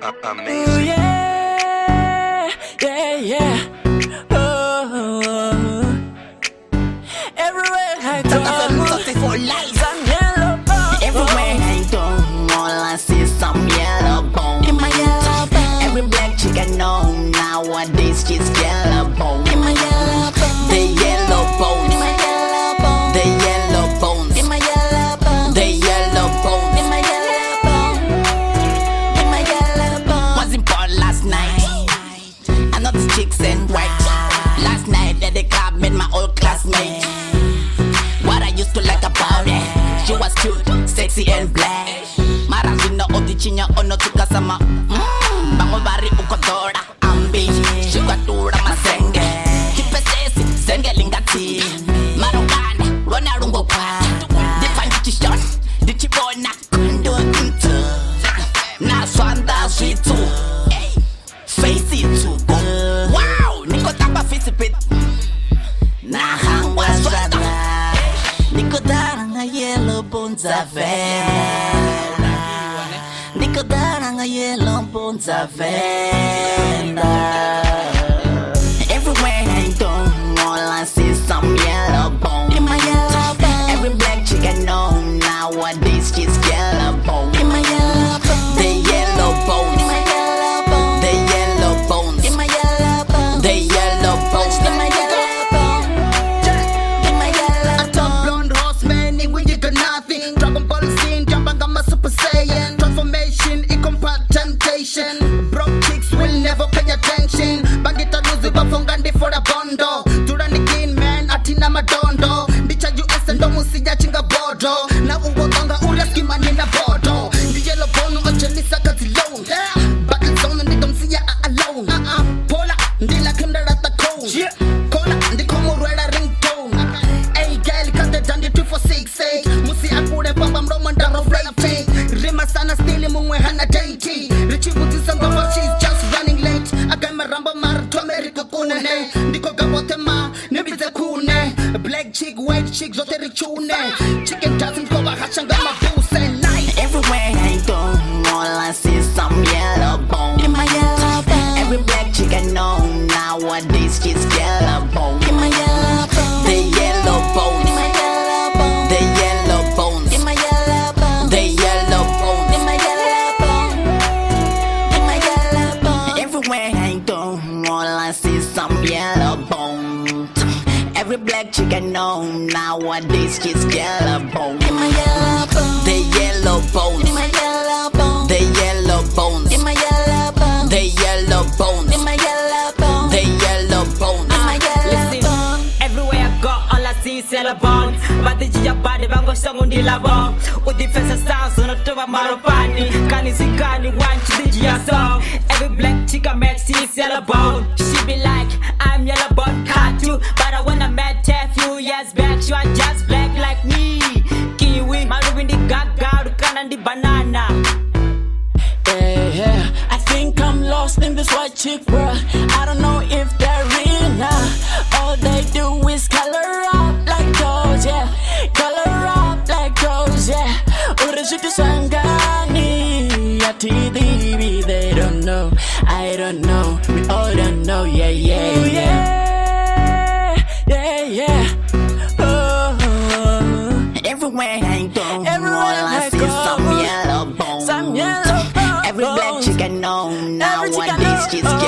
Ooh, yeah, yeah, yeah. Oh, everywhere I go, for life. some yellow bone. Everywhere I go, all I see is some yellow bone. In my yellow bone. Every black chick I know nowadays she's yellow bone. In my yellow bone. The yellow bone. In my yellow bone. The yellow bones. In my yellow bone. The yellow bones. In my yellow bone. In my yellow bone. Was in port last night. I know the chicks and white. Last night at the club met my old classmate. What I used to like about it, she was cute, sexy and black. Marazina odichinya ono tukasama. Bango bari ukotora ambi. Shukatura masenge. Kipesesi senge lingati. Marongana rona rungo kwa. Define chishon, dichibona kundo into. Na swanda switu. Face it too. Wow, niko tapa face it. Na hangwa swanda. Niko darang yellow bones avenda. Niko darang yellow bones avenda. Everywhere I go, all I see is some yellow bone. In my yellow bone. Every black chick I know nowadays she's yellow bone. In my yellow bone. The yellow bones. In my yellow bone. The yellow bones. In my yellow bone. The yellow bones. In my yellow bone. In my yellow bone. Blonde horseman, when you got nothing. Dragon Ball scene, jumping on my Super Saiyan. Transformation, incompat temptation. Broke chicks will never pay attention. Bangita lose it, but fungandi for a bondo. Duran again, man, atina madondo. Dicha US and domusia chinga bodo. Na uwo tonga ura skima nina bodo. The yellow bone, chelisa kati loan. Battle zone, and they don't see ya alone. Pola, ndila kimda rata cone. Kola, ndi komo reda ringtone. Hey, girl, cut the dandy 2468. Musi akure pamba mromanda of rating. Rima sana stili mungwe hana dainty. Richie Buti sanga she's just running late. Agama ramba mar to America kune. Ndiko gabote ma, nebite kune. Black chick, white chick, zote richune. Chicken doesn't cover hashanga mabuse night. Everywhere I go, all I see is some yellow bone. In my yellow bone. Every black chick I know nowadays she's yellow bone. In my yellow bone. The yellow bones. In my yellow bone. The yellow bones. In my yellow bone. The yellow bones. In my yellow bone. In my yellow bone. Everywhere I go, all I see is some yellow bone. Every black chick I know nowadays she's yellow bone. In my yellow bone. The yellow bones. In my yellow bone. The yellow bones. In my yellow bone. The yellow bones. In my yellow bone. The yellow bones. In my yellow bone. Everywhere I go, all I see is yellow bone. But the Gia body bango songo ni labo. With the face sounds on the top of Marapani. Kani Sikani one to the Gia song. Every black chick I met sees yellow bone. She be like, I'm yellow bone cat too. But I wanna met her few years back. She was just black like me. Kiwi, Maru the gaga, Rukan the banana. Yeah, I think I'm lost in this white chick world. I don't know if they're real now. All they do is color up like those, yeah. Color up like those, yeah. Urashutu sangani atidiri. They don't know, I don't know, we all don't know, yeah, yeah, Ooh, yeah, yeah, yeah. Oh, Everywhere I go, everywhere all I I see go, is some yellow bone. some yellow bones. Every black chick I know Every chick I nowadays she's know.